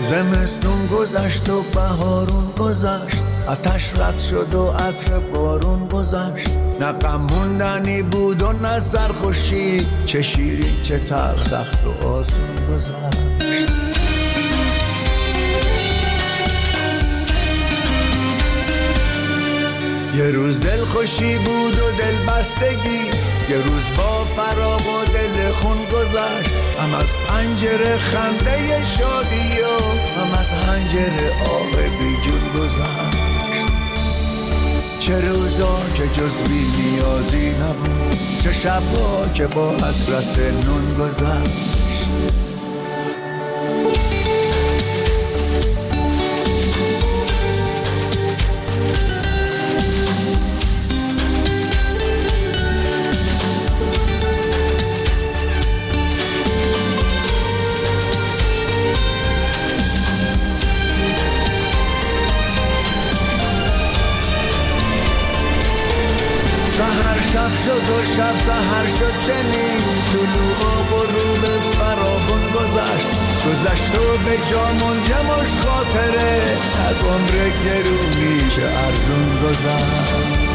زمستون گذشت و بهارون گذشت، آتش رد شد و عطر بارون گذشت. نه غم موندنی بود و نه سرخوشی، چه شیرین چه تلخ، سخت و آسون گذشت. یه روز دل خوشی بود و دل بستگی، یه روز با فراق و دل خون گذشت. هم از پنجره خنده شادی و هم از حنجره آه بی جون گذشت. چه روزا که جز بی نیازی نبود، چه شبا که با حسرت نون گذشت. شب شد و شب سحر شد چنین، طلوع و غروب فراوان گذشت. گذشت و به جا منجمش خاطره، از عمر گرونی چه ارزون گذشت.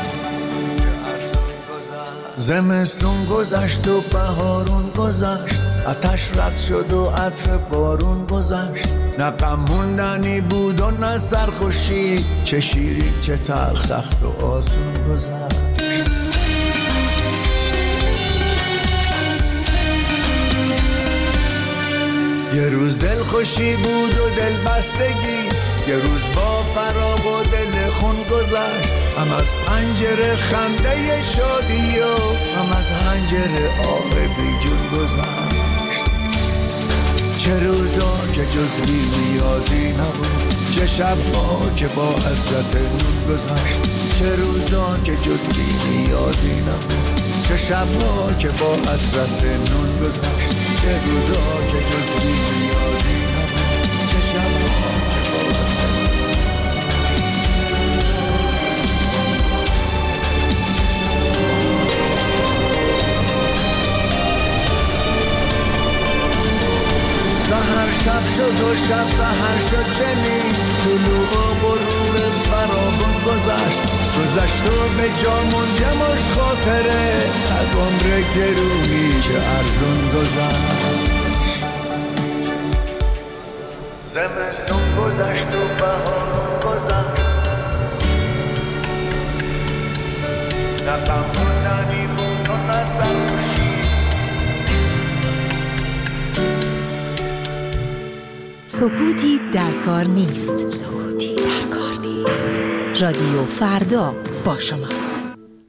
زمستون گذشت و بهارون گذشت، آتش رد شد و عطر بارون گذشت. نه غم موندنی بود و نه سرخوشی، چه شیرین چه تلخ، سخت و آسون گذشت. یه روز دل خوشی بود و دل بستگی، یه روز با فراق و دل خون گذشت. هم از پنجره خنده شادی و هم از حنجره آه بی جون گذشت. چه روزا که جز بی نیازی نبود، چه شبا که با حسرت نون گذشت. چه روزا که جز بی نیازی نبود، چه شبا که با حسرت نون گذشت. چه روزا که جز بی نیازی نبود، چه شبا که با حسرت سحر شب شد و شب سحر شد چنین، طلوع و غروب فراوان گذشت. گذشت و به جا منجمش خاطره، از عمر گرونی چه ارزون گذشت. زمستون گذشت و بهارون گذشت، نه غم موندنی بود و نه سرخوشی. سکوتی در کار نیست. سکوتی در کار نیست. رادیو فردا با شماست.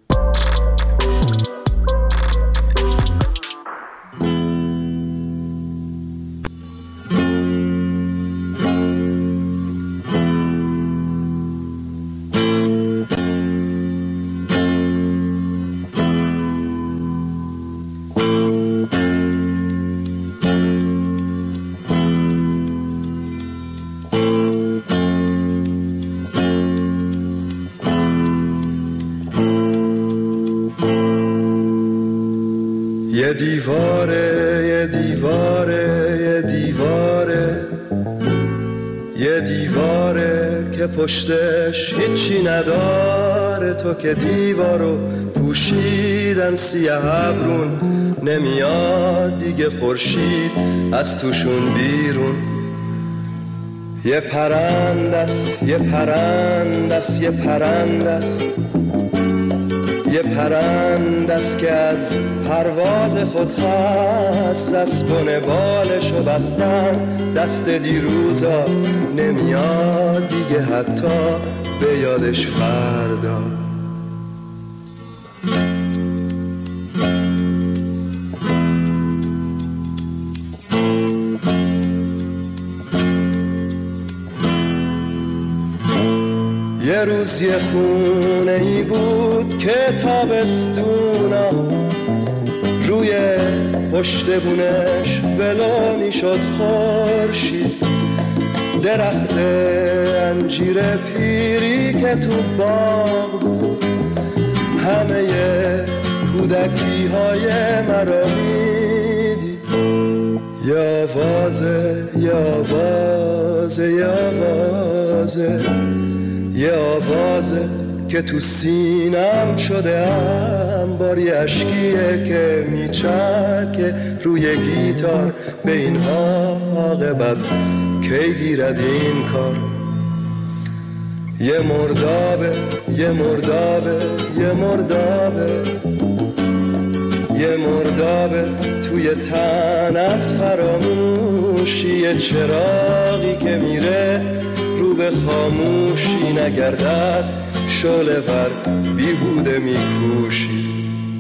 یه دیواره یه دیواره یه دیواره، یه دیواره که پشتش هیچی نداره. تو که دیوارو پوشیدن سیاه ابرون، نمیاد دیگه خورشید از توشون بیرون. یه پرندست یه پرندست یه پرندست، یه پرندست که از پرواز خود خست. از بن بالشو بستن دست دیروزا، نمیاد دیگه حتی به یادش فردا. یه روز یه خونه ای بود که تابستونا روی پشت بونش ولانی شد خورشید. درخت انجیر پیری که تو باغ بود، همه کودکی های مرا میدید. یه آواز یه آوازه که تو سینم شده انباری اشکیه که میچکه روی گیتار. به این عاقبت کی گیرد این کار؟ یه مردابه یه مردابه یه مردابه یه مردابه توی تن از فراموشی، یه چراغی که میره رو به خاموشی، نگردد شعله ور بیهوده میکوشی.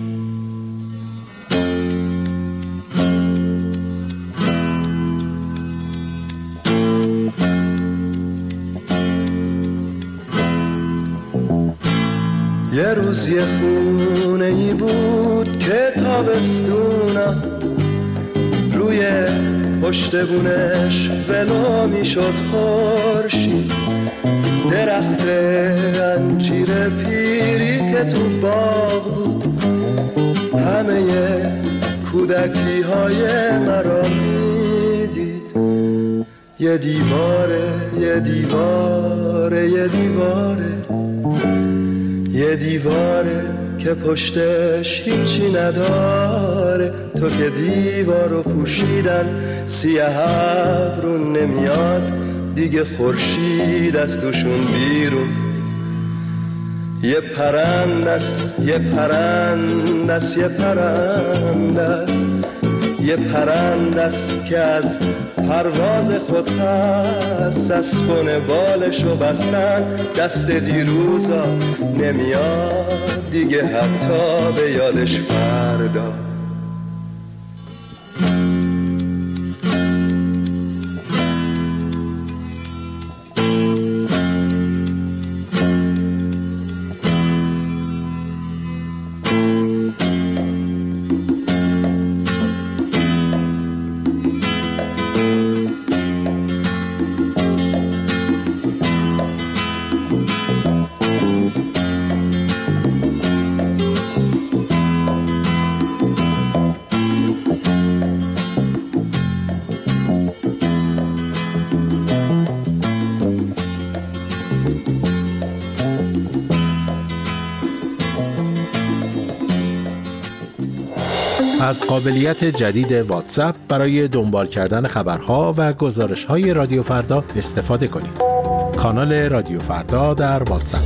یه روز یه خونه ای بود که تابستونم روی پشت بونش ولو میشد خورشید. درخت انجیر پیری که تو باغ بود همه کودکی های مرا میدید. یه دیواره یه دیواره یه دیواره یه دیواره که پشتش هیچی نداره. تو که دیوارو پوشیدن سیاه ابرون نمیاد دیگه خورشید از توشون بیرون. یه پرندست یه پرندست یه پرندست یه پرندست که از پرواز خود هست. از خونه بالشو بستن دست دیروزا نمیاد دیگه حتی به یادش فردا. از قابلیت جدید واتساپ برای دنبال کردن خبرها و گزارش‌های رادیو فردا استفاده کنید. کانال رادیو فردا در واتساپ.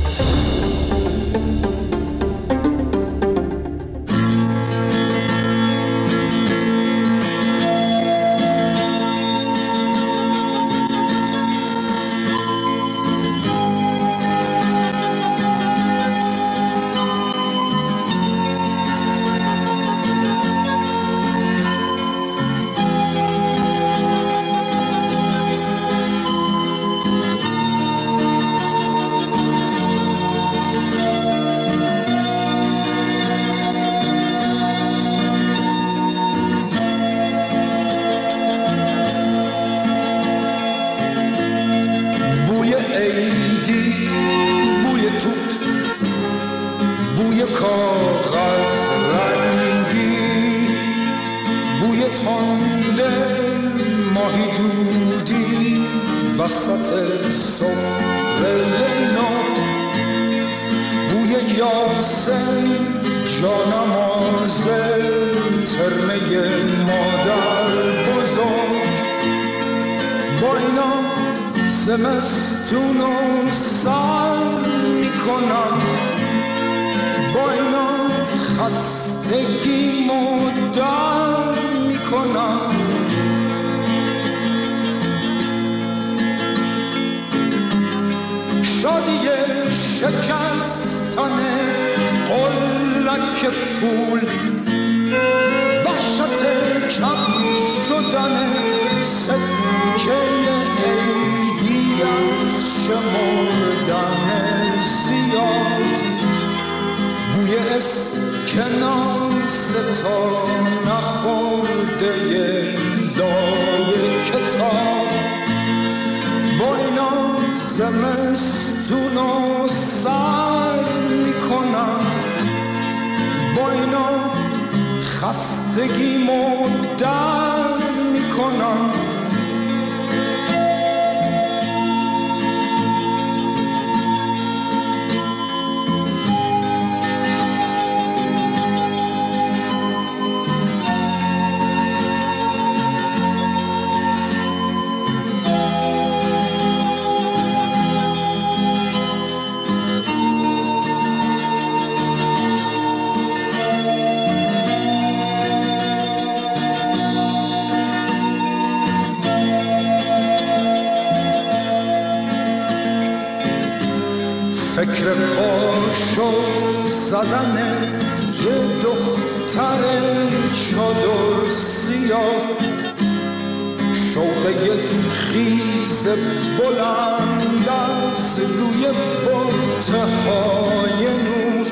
فکر پاشو زدن یه دختر چادر سیاه، شوق یک خیز بلند از روی بطهای نور،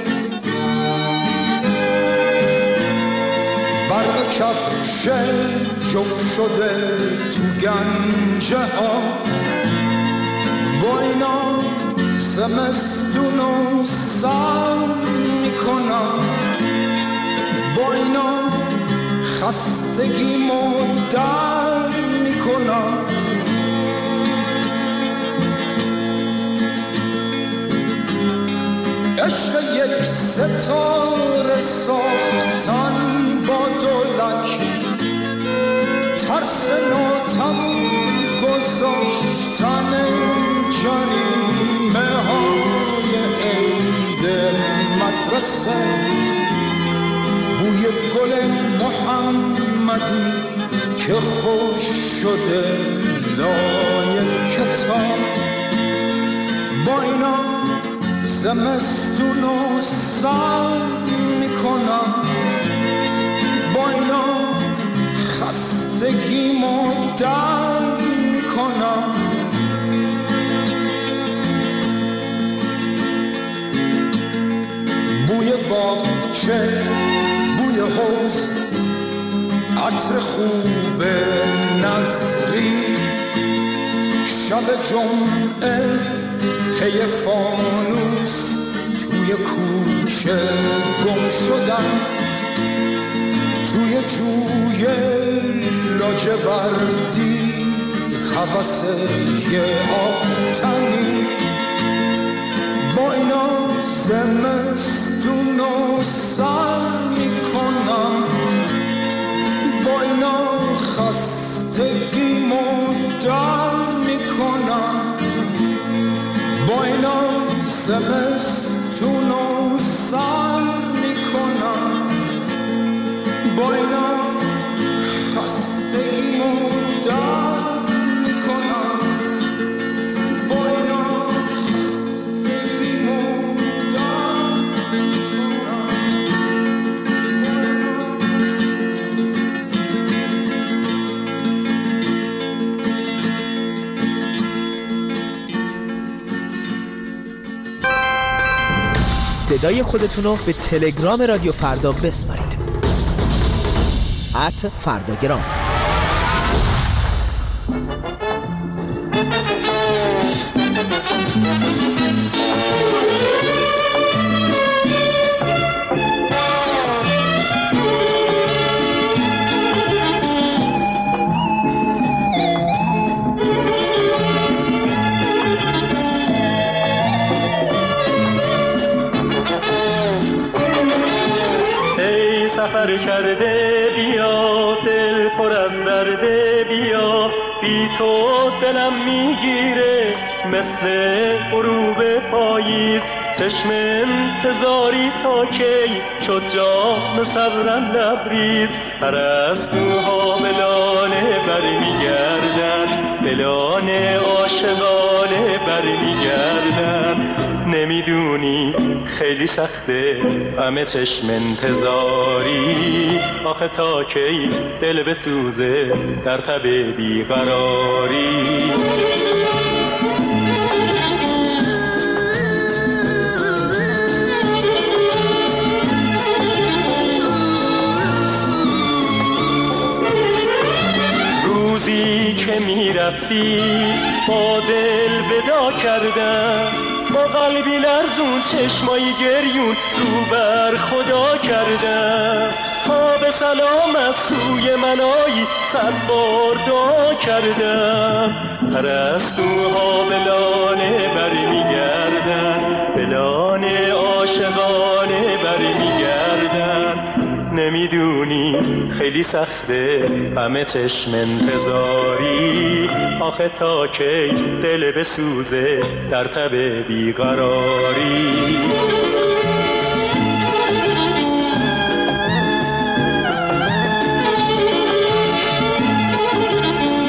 برق کفش جفت شده تو گنجه ها، با اینا زمستونو سر میکنم، با اینا خستگیمو در میکنم. عشق یک ستاره ساختن با دولک، ترس ناتموم گذاشتن جریمه های عید مدرسه، بوی گل محمدی که خوش شده لای کتاب، با اینا زمستونو سر میکنم، با اینا خستگیمو در میکنم. بوی باغچه، بوی حوض، عطر خوب نظری، شب جمعه پی فانوس توی کوچه گم شدن، توی جوی لاجوردی هوس یه آبتنی، با اینا زمستونو سر میکنم، با اینا خستگیمو در میکنم، با اینا زمستونو سر میکنم، با اینا خستگیمو در میکنم، با اینا خستگیمو در میکنم. صدای خودتونو به تلگرام رادیو فردا بسپارید. @فرداگرام. سفر کرده بیا، دل پر از درده بیا، بی تو دلم میگیره مثل غروب پاییز، چشم انتظاری تا کی شد جام صبرم لبریز، پرستوها ملانه برمیگردن، ملانه عاشقانه برمیگردن، نمیدونی خیلی سخته همه چشم انتظاری، آخه تا کی دل بسوزه در تب بیقراری. روزی که میرفتی با دل ودا کردم، با قلبی لرزون چشمایی گریون رو بر خدا کردم، تا به سلام از سوی منایی 100 بار دعا کردم، پرستوها ملانه برمیگردن، ملانه عاشقانه برمیگردن، نمیدونی خیلی سخته همه چشم انتظاری، آخه تا کی دل بسوزه در تب بیقراری.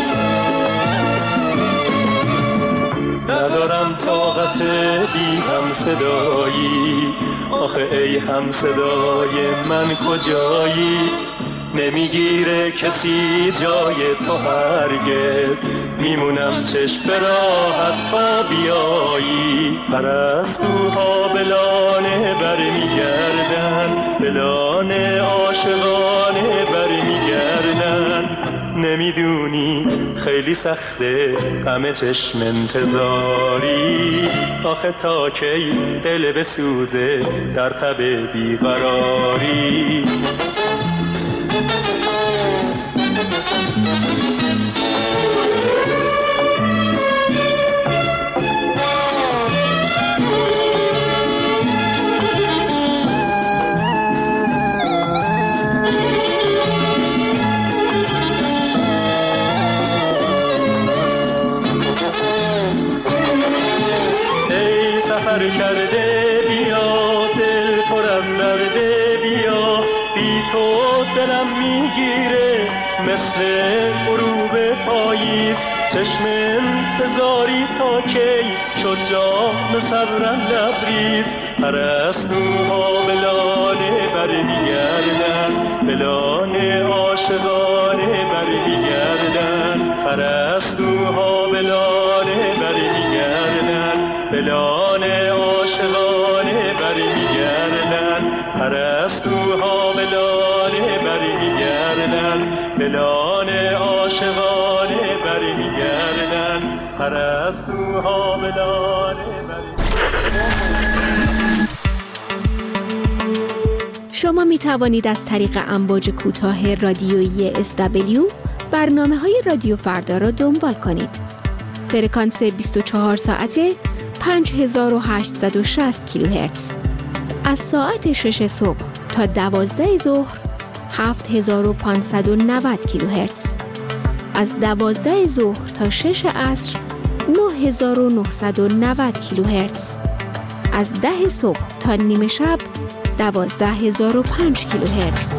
ندارم طاقت بی هم صدایی، آخه ای هم صدای من کجایی؟ نمیگیره کسی جای تو هرگز، میمونم چشم به راحت تا بیایی. پرستوها بلانه برمیگردن، بلانه عاشقانه برمیگردن. نمیدونی خیلی سخته همه چشم انتظاری، آخه تا کی دل بسوزه در تب بیقراری. کرده بیا دل پر از درده، بیا بی تو دلم میگیره مثل غروب پاییز. چشم انتظاری تا کی شد جام صبرم لبریز. پرستوها بلانه برمیگردن، بلانه عاشقانه برمیگردن. پرستوها بلانه برمیگردن، بلانه عاشقانه برمیگردن. پرستوها بلانه برمیگردن، بلانه عاشقانه برمیگردن. پرستوها بلانه برمیگردن. شما می توانید از طریق امواج کوتاه رادیویی SW برنامه‌های رادیو فردا را دنبال کنید. فرکانس 24 ساعته 5860 کیلوهرتز. از ساعت 6 صبح تا 12 ظهر 7590 کیلوهرتز. از 12 ظهر تا 6 عصر 9990 کیلوهرتز. از 10 صبح تا نیمه شب 12005 کیلوهرتز.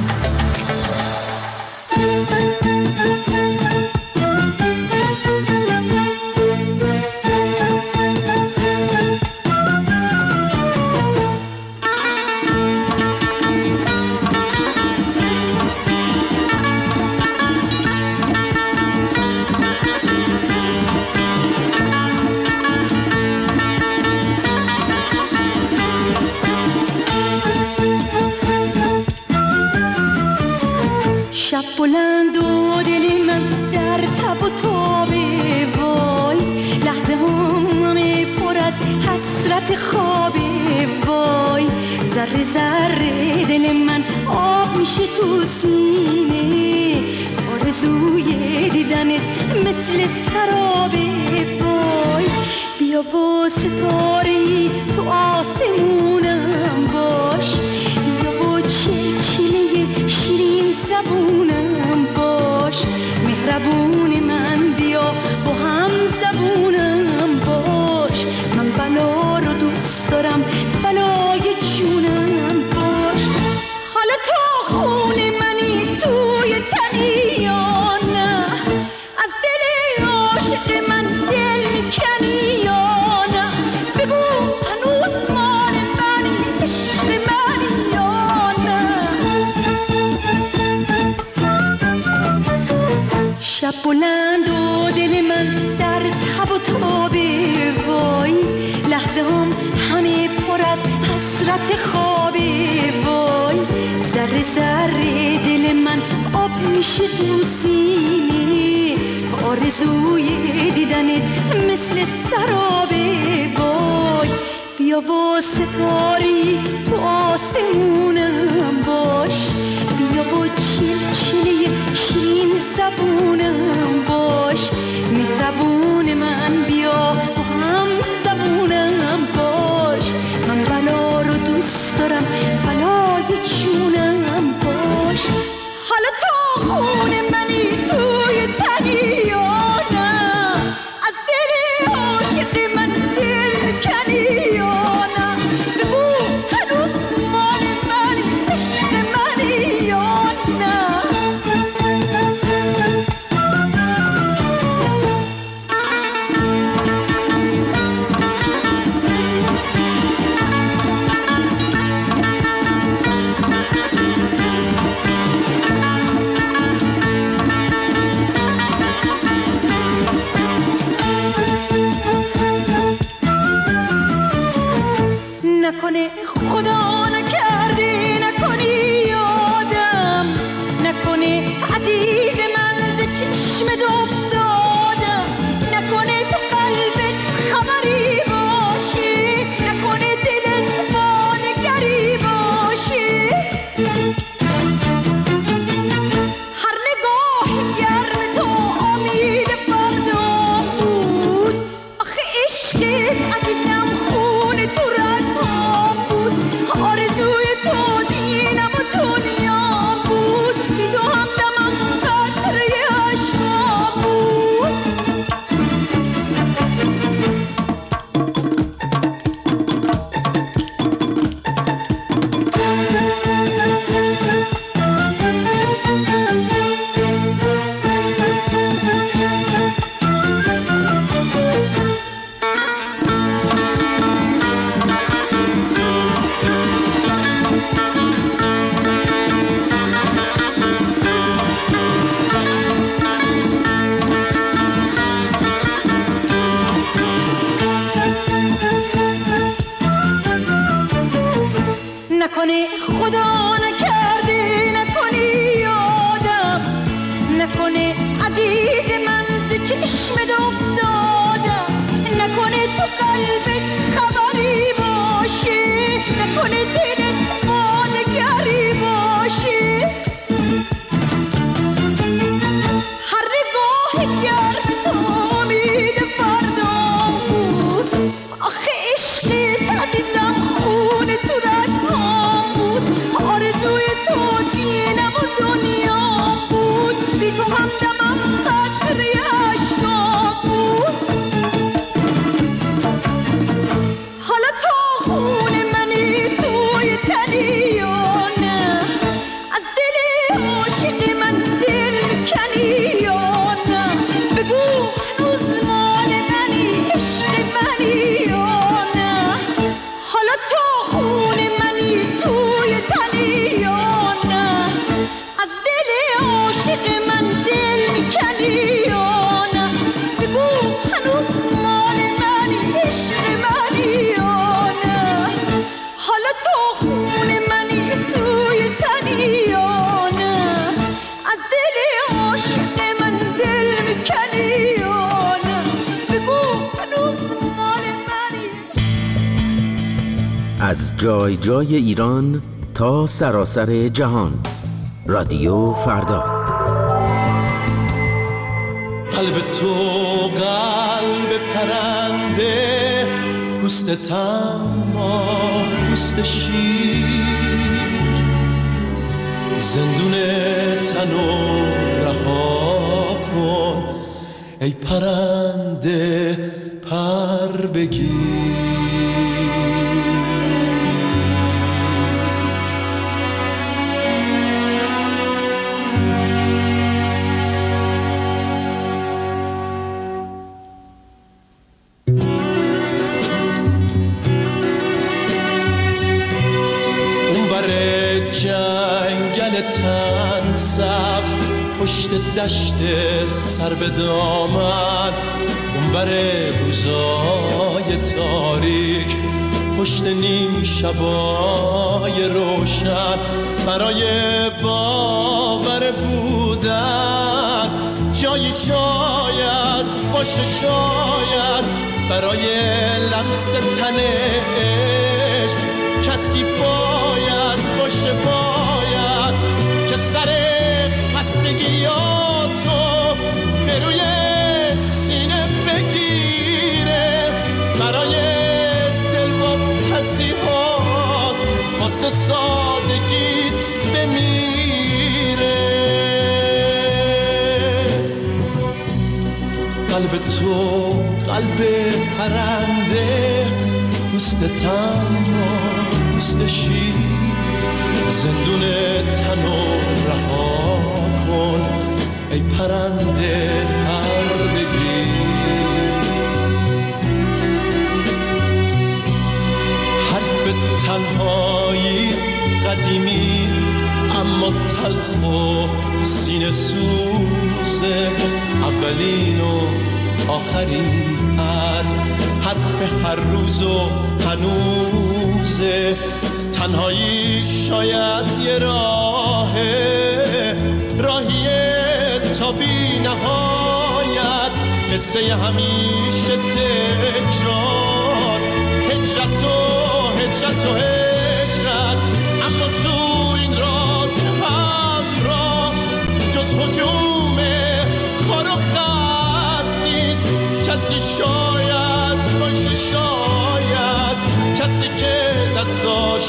شب بلند و دل من در تب و تابه، وای لحظه همه پر از حسرت خوابه، وای ذره ذره دل من آب میشه تو سینه، آرزوی دیدنت مثل سرابه، وای بیا و ستاره‌ای تو آسمونم باش، بیا و چلچله شیرین زبونم باش، مهربون من بیا و هم زبونم باش، من بلا رو دوست دارم بلای جونم باش. حالا تا خون منی توی تنی یا نه، از دل عاشق من دل میکنی یا نه، بگو هنوز مال منی عشق منی یا نه. شب بلند و دل من در تب و تابه، وای لحظه هم همه پر از حسرت خوابه، وای ذره ذره دل من آب میشه تو سینه، آرزوی دیدنت مثل سرابه، وای بیا و ستاری تو آسمونم باش، بیا و چلچله شیرین زبونم باش، مهربون من بیا و هم زبونم باش، من بلا رو دوست دارم بلای جونم باش. حالا تا خون منی توی تنی یا نه، از دل عاشق من دل میکنی یا نه، بگو هنوز مال منی عشق منی یا نه. عشقا بود. نکنی خدا نکردی، نکنی یادم، نکنی عزیز من ز چشمت افتادم، نکنی تو قلبت خبری باشی، نکنی دلت با دگری باشی. هر نگاه گرد تو امید فردا بود، آخه عشقت عزیزم خون تو رگام بود، آرزوی تو دینم و دنیا بود، بی تو همدمم قطره اشکام بود. حالا تو خون منی توی تنی یا نه، از دل عاشق من دل میکنی یا نه، بگو هنوز مال منی عشق منی یا نه. حالا تو خون منی توی تنی یا نه، از دل عاشق من دل میکنی یا نه، بگو هنوز مال منی عشق منی یا نه. حالا تو خون منی توی تنی یا نه، از دل عاشق من دل میکنی یا نه، بگو هنوز مال منی. از جای جای ایران تا سراسر جهان، رادیو فردا. قلب تو قلب پرنده، پوست تما پوست شیر، زندون تنو رها کن ای پرنده پر بگیر. جنگل تن سبز پشت دشت سر به دامن، اونور روزای تاریک پشت نیم شبای روشن، برای باور بودن جایی شاید باشه، شاید برای لمس تن عشق کسی باید باشه، باید که سر خستگیاتو به روی سینه بگیره، برای دل با پسیحات واسه سادگیت بمیره. قلب تو قلب پرنده، پوست تما پوست شیر، زندون تنو رها کن ای پرنده پر بگیر. حرف تنهایی قدیمی اما تلخ و سینه سوزه، اولین و آخرین حرف هر روز و هنوزه. تنهایی شاید یه راهیه تا بی نهایت، قصه همیشه تکرار، هجرت و هجرت، اما تو این راه همراه جز هجوم خار و خس نیست کسی، شاید باشه، شاید کسی که دستاش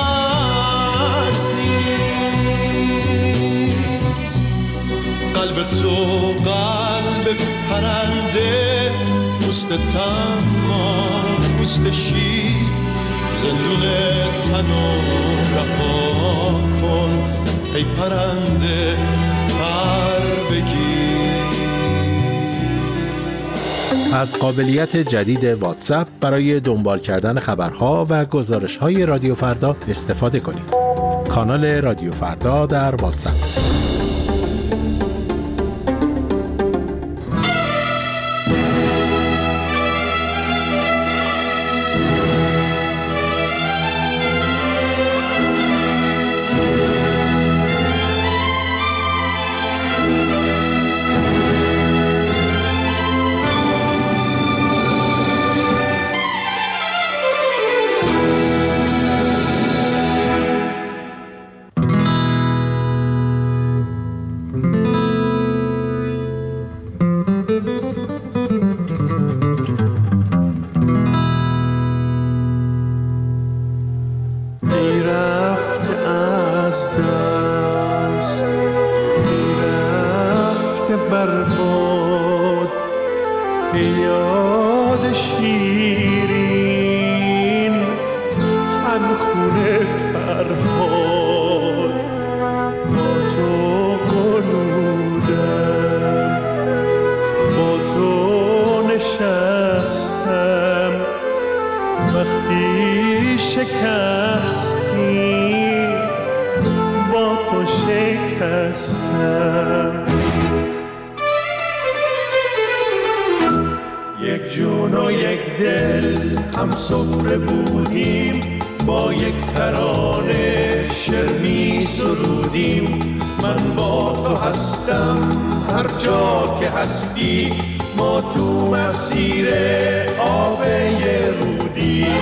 نفس نیست. قلب تو قلب پرنده، پوست تمام پوست شیر، زندون تنو رها کن ای پرنده پر بگیر. از قابلیت جدید واتساپ برای دنبال کردن خبرها و گزارش‌های رادیو فردا استفاده کنید. کانال رادیو فردا در واتساپ. یک جون و یک دل هم سفره بودیم، با یک ترانه شعر می سرودیم. من با تو هستم هر جا که هستی، ما تو مسیر آب رودیم.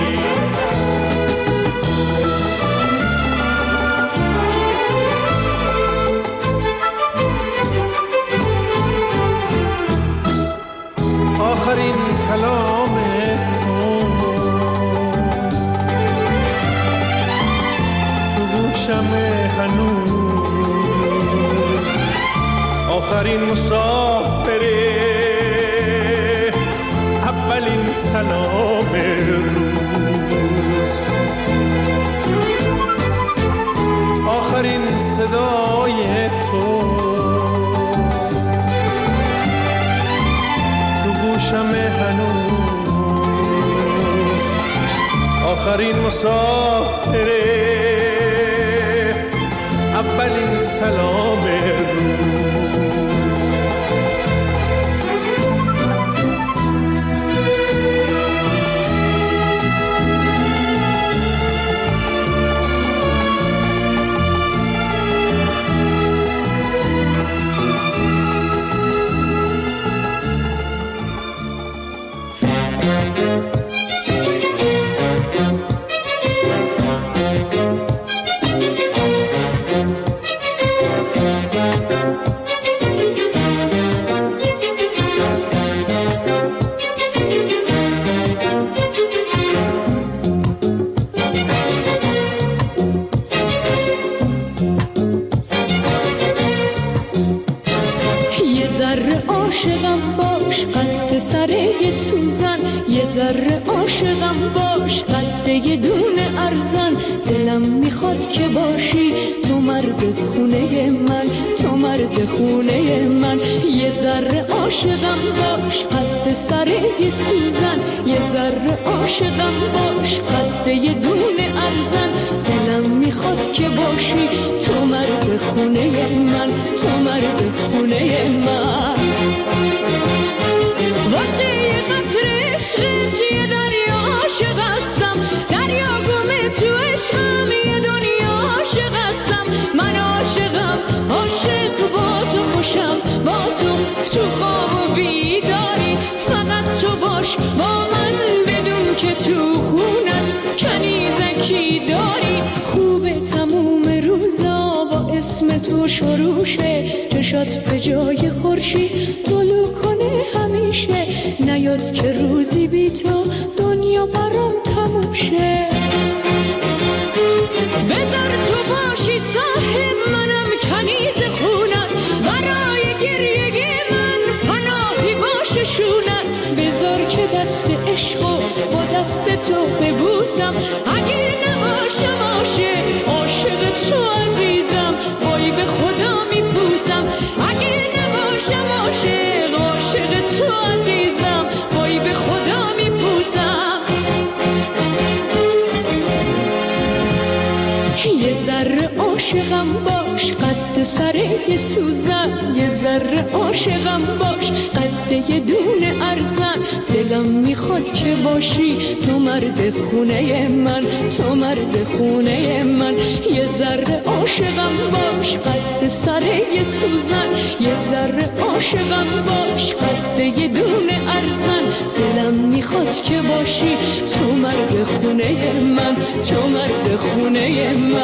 آخرین کلام تو گوشم هنوز، آخرین مسافره، اولین سلام روز، آخرین صدای تو گوشم هنوز، آخرین مسافره، اولین سلام روز. عاشقم باش قد سر یه سوزن، یه ذره عاشقم باش قد یه دونه ارزن. دلم میخواد که باشی تو مرد خونه من، تو مرد خونه من. یه ذره عاشقم باش قد سر یه سوزن، یه ذره عاشقم باش قد یه دونه ارزن. دلم میخواد که باشی تو مرد خونه من، تو مرد خونه من. واسه یه قطره عشقت یه دریا عاشق هستم، دریا گمه تو عشقم یه دنیا عاشق هستم. من عاشقم، عاشق با تو خوشم، با تو خواب و بیداری. فقط تو باش با من بدون که تو خونت کنیزکی داری. خوبه تموم روزا با اسم تو شروع شه، چشات به جای خورشید طلوع کنه همیشه. نیاد که روزی بی تو دنیا برام تموم شه. بذار تو باشی صاحب منم کنیز خونت، برای گریه دست عشق و با دست تو ببوسم. اگه نباشم عاشق تو عزیزم، وای به خدا میپوسم. اگه نباشم عاشق تو عزیزم، وای به خدا میپوسم. یه ذره عاشقم باش قد سر یه سوزن، یه ذره عاشقم باش قد یه دونه ارزن. دلم میخواد که باشی تو مرد خونه من، تو مرد خونه من. یه ذره عاشقم باش قد سر یه سوزن، یه ذره عاشقم باش قد یه دونه ارزن. دلم میخواد که باشی تو مرد خونه من، تو مرد خونه من.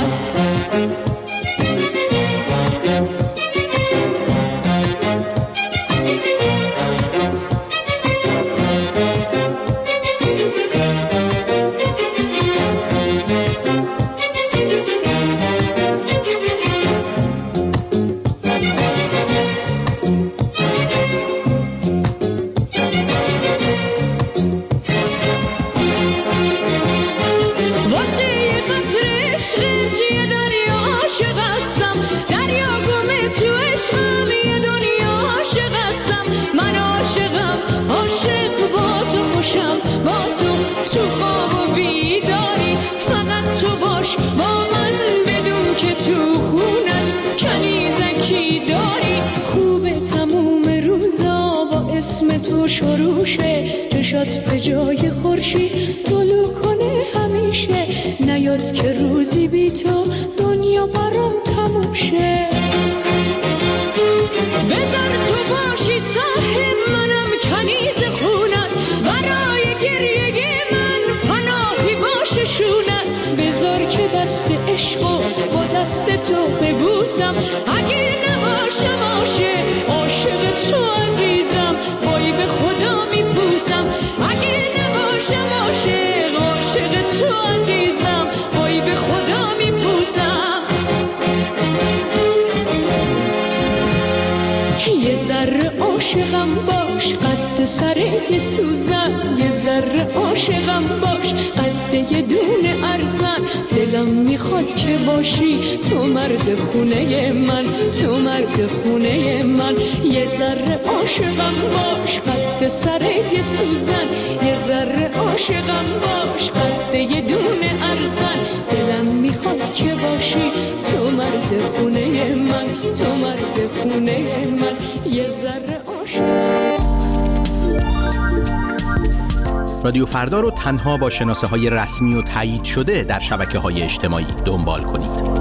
چشات به جای خورشید طلوع کنه همیشه. نیاد که روزی بی تو دنیا برام تموم شه. بذار تو باشی صاحب منم کنیز خونت، برای گریه من پناهی باشه شونت. بذار که دست عشق و با دست تو ببوسم. اگه نباشم عاشق تو عزیزم، وای به خدا میپوسم. اگه نباشم عاشق تو عزیزم، وای به خدا میپوسم. یه ذره عاشقم باش قد سر یه سوزن، یه ذره عاشقم باش قد یه دونه ارزن. دلم میخواد که باشی تو مرد خونه من، تو مرد خونه من. یه ذره عاشقم باش قد سر یه سوزن، یه ذره عاشقم باش قد یه دونه ارزن. دلم میخواد که باشی تو مرد خونه من، تو مرد خونه من. یه ذره عاشق. رادیو فردا رو تنها با شناسه‌های رسمی و تایید شده در شبکه‌های اجتماعی دنبال کنید.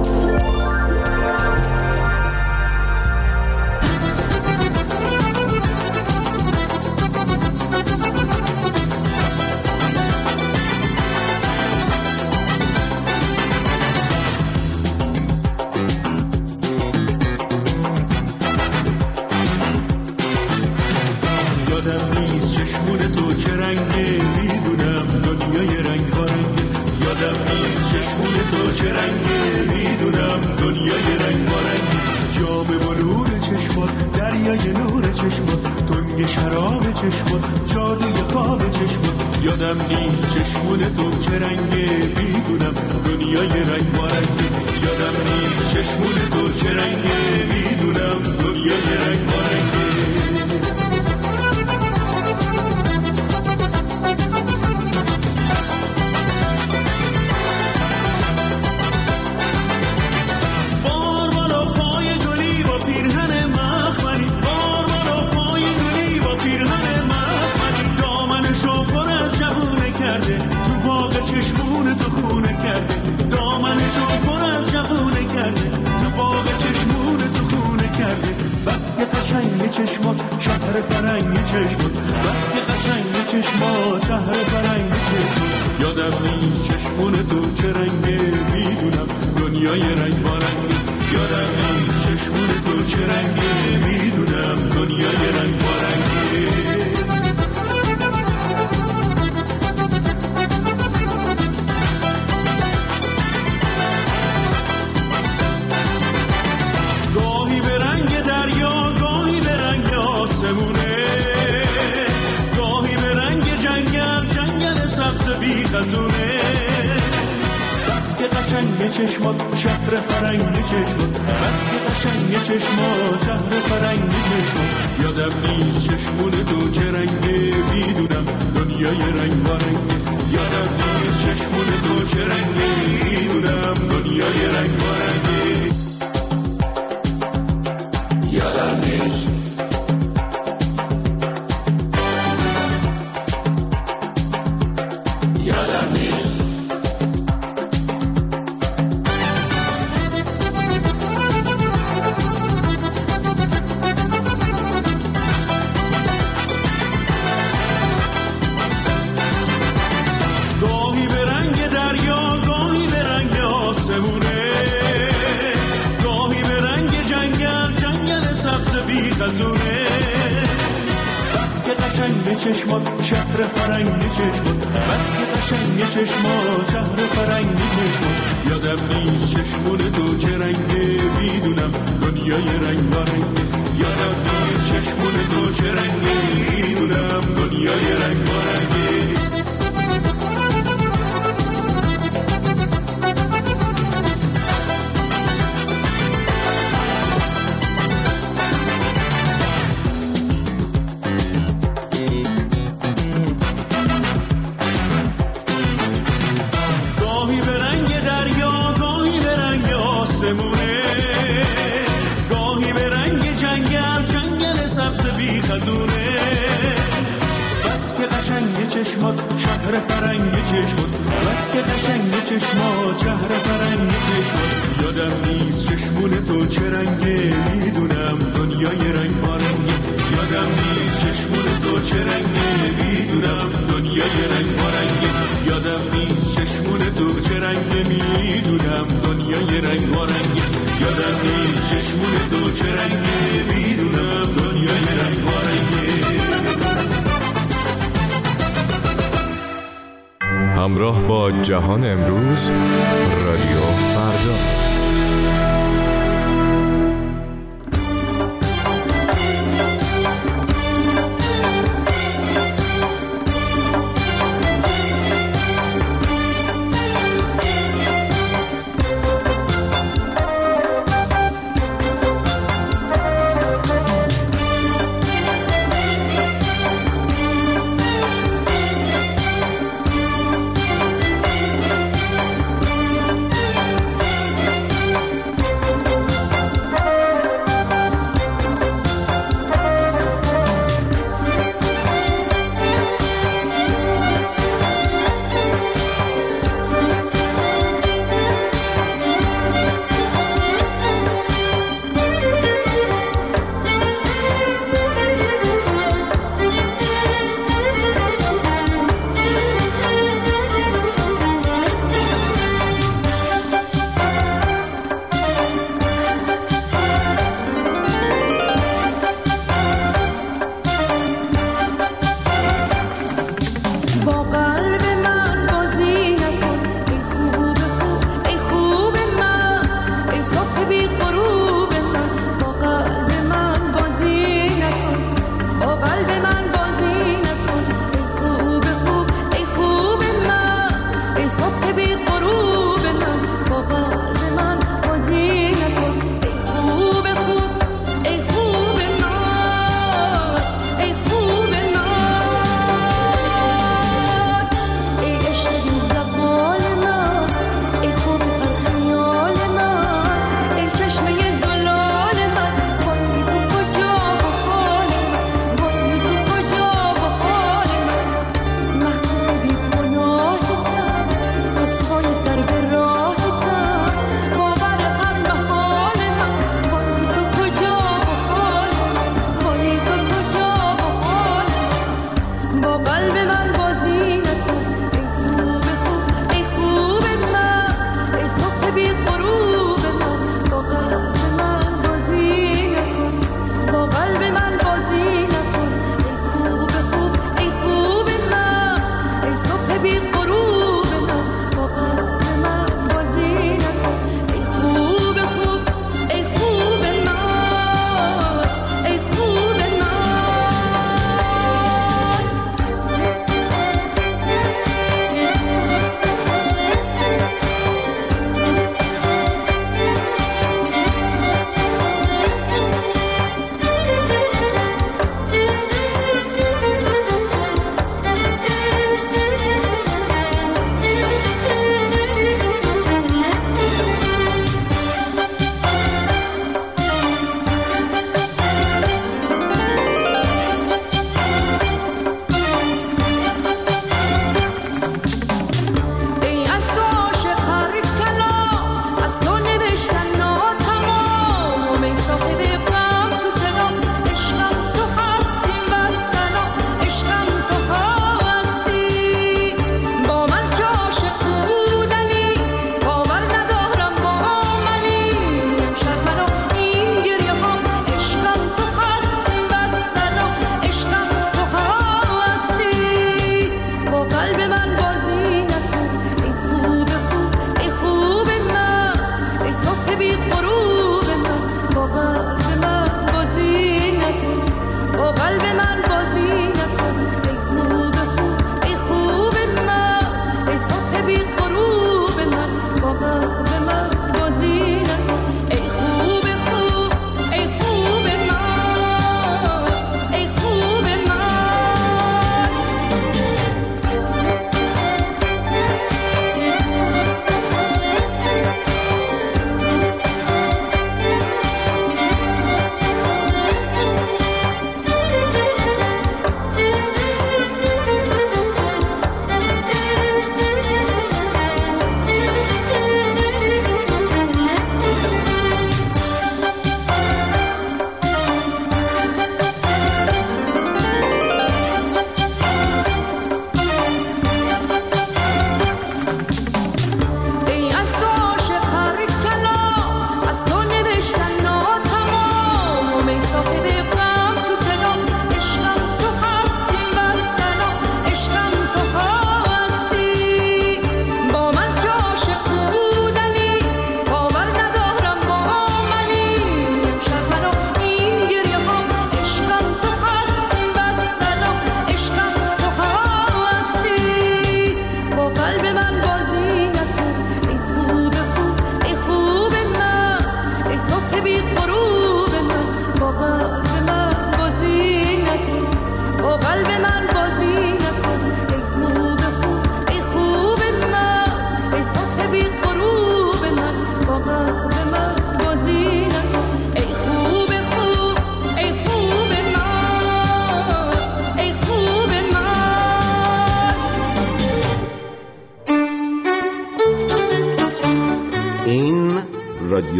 گاهی به رنگ خزونه بس که قشنگ چشمات شهر فرنگ چشمات بس که قشنگ چشمات شهر فرنگ چشمات یادم نیست چشمون تو چه رنگه میدونم دنیای رنگ بارنگه یادم نیست چشمون تو چه رنگه میدونم دنیای رنگ بارنگه یادم نیست چشمات شهر فرنگ چشمات بس که قشنگ چشمات شهر فرنگ چشمات یادم نیست چشمون تو چه رنگه میدونم دنیای رنگ بارنگه یادم نیست چشمون تو چه رنگه میدونم دنیای رنگ بارنگه شهر فرنگ چشمات بس که قشنگ چشمات شهر فرنگ چشمات یادم نیست چشمون تو چه رنگه میدونم دنیای رنگ بارنگه یادم نیست چشمون تو چه رنگه میدونم دنیای رنگ بارنگه یادم نیست چشمون تو چه رنگه میدونم دنیای رنگ بارنگه یادم نیست چشمون تو چه رنگه میدونم دنیای رنگ بارنگه همراه با جهان امروز رادیو فردا.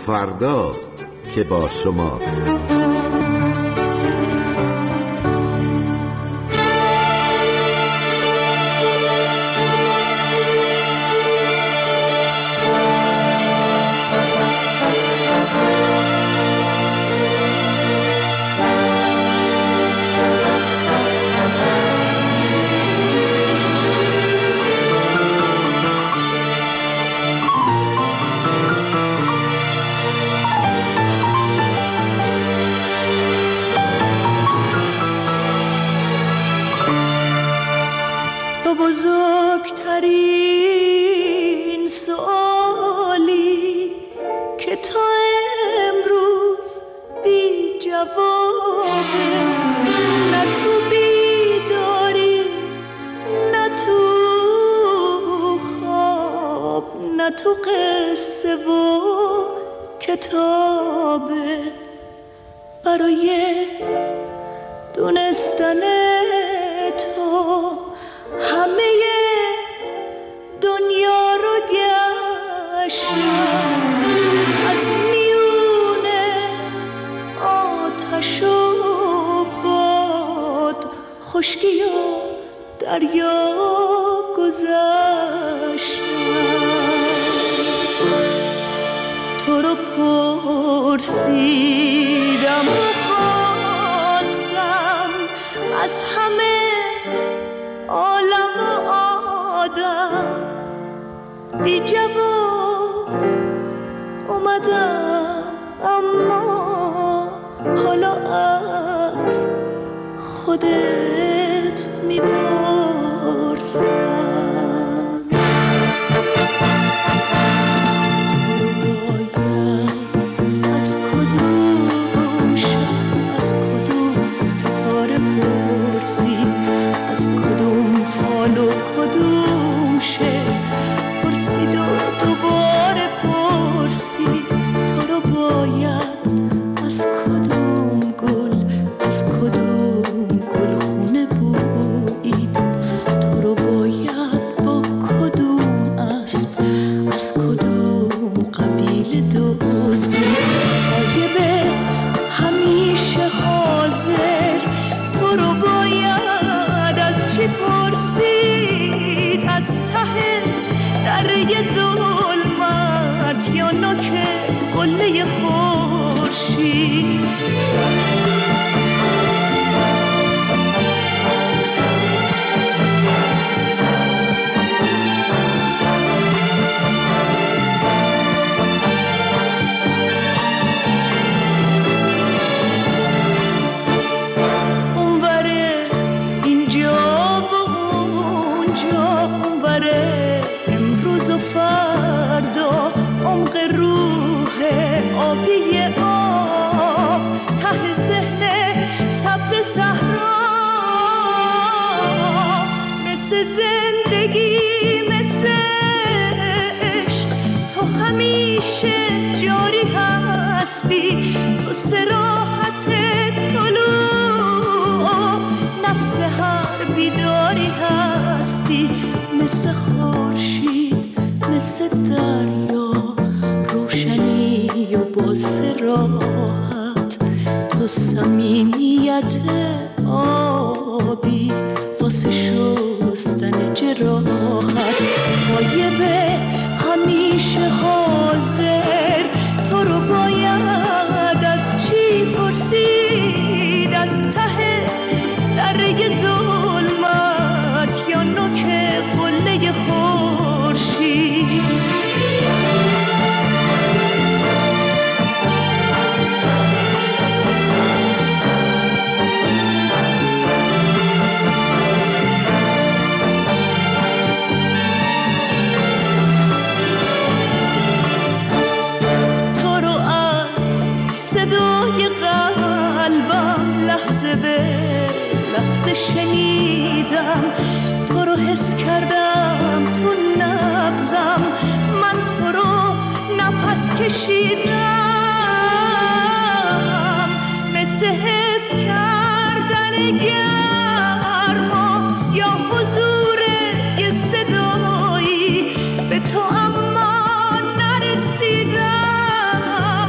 فرداست که با شماست. بزرگترین سوالی که تا امروز بی جوابه، نه تو بیداری نه تو خواب نه تو قصه و کتابه. برای دونستن تو همه دنیا رو گشتم، از میونه آتش و باد، خشکی و دریا گذشتم. تو رو پرسیدم و خواستم از همه عالم و آدم، بی جواب اومدم، اما حالا از خودت میپرسم. از کدوم شب، از کدوم ستاره پرسی، از کدوم فال و کدوم شعر پرسید و دوباره پرسی. تو رو باید از کدوم گل، از کدوم گل خونه بویید. تو رو باید با کدوم اسب، از کدوم قبیله دزدید. غایب همیشه حاضر، تو رو باید از چی پرسید؟ از ته دره ظلمت یا نوک قله خورشید؟ آبی آب ته ذهن سبز صحرا، مثل زندگی مثل عشق تو همیشه جاری هستی. تو صراحت طلوع نفس هر بیداری هستی، مثل خورشید مثل دریا روشنی و با صراحت. تو صمیمیت آبی واسه شستن جراحت. غایب همیشه حاضر، تو رو باید از چی پرسید؟ از ته دره ظلمت یا نوک قله خورشید؟ لحظه شنیدم، تو رو حس کردم تو نبضم، من تو رو نفس کشیدم، مثل حس کردن گرما یا حضور یه صدایی به تو اما نرسیدم.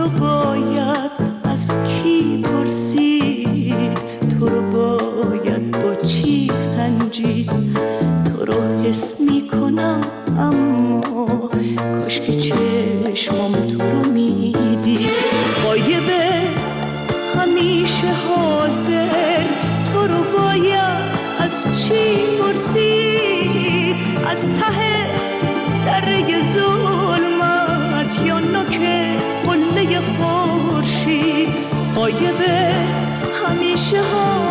رو باید از کی پرسید، تو رو باید با چی سنجید. تو رو حس میکنم اما کاش که چشمام تو رو میدید. غایبه همیشه حاضر، تو رو باید از چی پرسید؟ از ته دره ظلمت یا نوک قله خورشید. غایبه همیشه حاضر،